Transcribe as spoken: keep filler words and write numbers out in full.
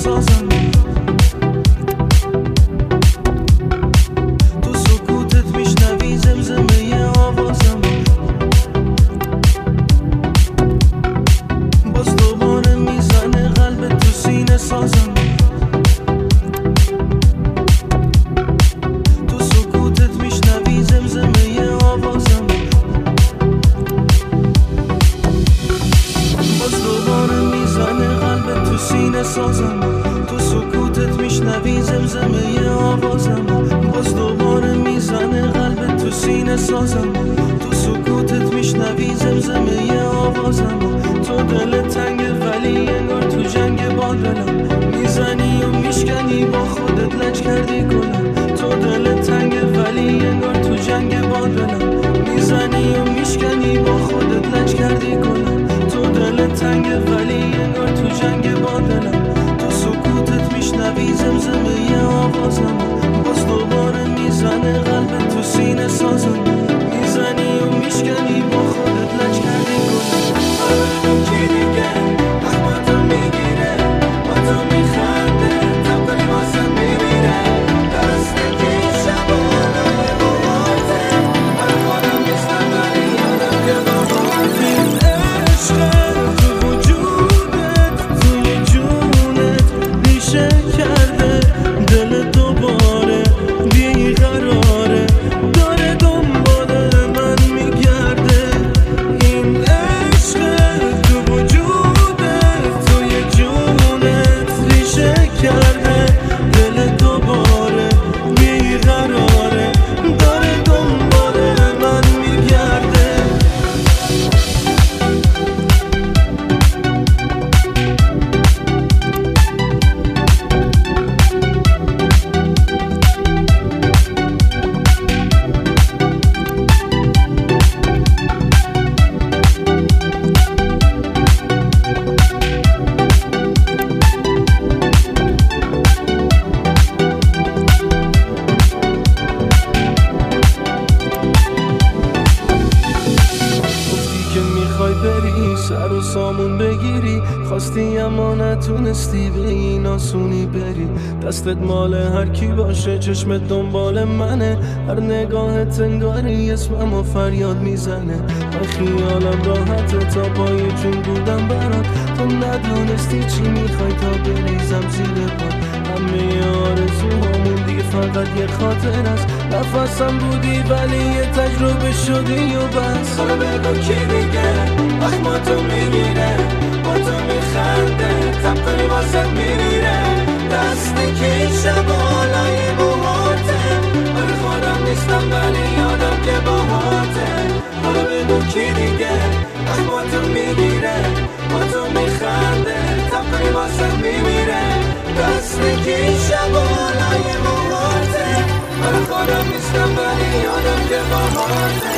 سازم، تو سکوتت میشنوی زمزمه آوازم، باز دوباره میزنه قلبت تو سینه سازم، تو سکوتت میشنوی زمزمه آوازم، باز دوباره میزنه قلبت تو سینه سازم، تو سکوتت میشنوی زمزمه آوازم، باز دوباره میزنه قلبت تو سینه سازم، تو سکوتت میشنوی زمزمه آوازم، تو دل تنگه ولی انگار تو جنگ با دلم، میزنی و میشکنی با خودت لج کردی گلم، تو دل تنگه ولی انگار تو جنگ با دلم، میزنی و میشکنی با خودت لج کردی گلم، تو دل تنگه ولی انگار تو جنگ با دلم، تو سکوتت میشنوی زمزمه آوازم، باز دوباره میزنه قلبت تو سینه سازم، میزنی و میشکنی با خودت لج کردی گلم. آره کی دیگه اخماتو میگیره، با تو میخنده تب کنی واسم میمیره، دست که شبانه باباته، آره خودم نیستم ولی یادم که باباته، عشق تو وجودت توی جونت ریشه کرده، دل دوباره بیقراره داره دنبال من میگرده، این عشق تو وجودت توی جونت ریشه کرده، دل دوباره بیقراره داره دنبال من میگرده. که میخوای بری سر و سامون بگیری، خواستی اما نتونستی به این آسونی بری، دستت مال هر کی باشه چشمت دنبال منه، هر نگاهت انگاری اسممو فریاد میزنه، من خیالم راحته تا پای جون بودم برات، تو ندونستی چی میخوای تا بریزم زیر پات، همه آرزوهامون دیگه فقط یه خاطر است، نفسم بودی ولی یه تجربه شدی و بس. حالا بگو کی دیگه اخماتو میگیره، با تو میخنده تب کنی واسه میمیره، دستی که شبالای موهاته، آره خودم نیستم ولی یادم که باهاته، حالا بگو کی دیگه اخماتو میگیره، با تو میخنده تب کنی واسه میمیره، دستی که شبالای موهاته، آره خودم نیستم ولی یادم که باهاته.